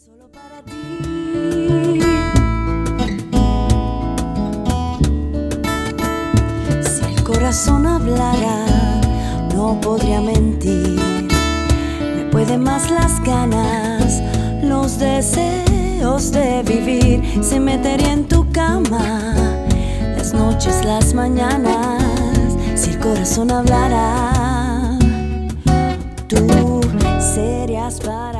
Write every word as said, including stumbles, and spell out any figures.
Solo para ti. Si el corazón hablara, no podría mentir. Me pueden más las ganas, los deseos de vivir. Se metería en tu cama, las noches, las mañanas. Si el corazón hablara, tú serías para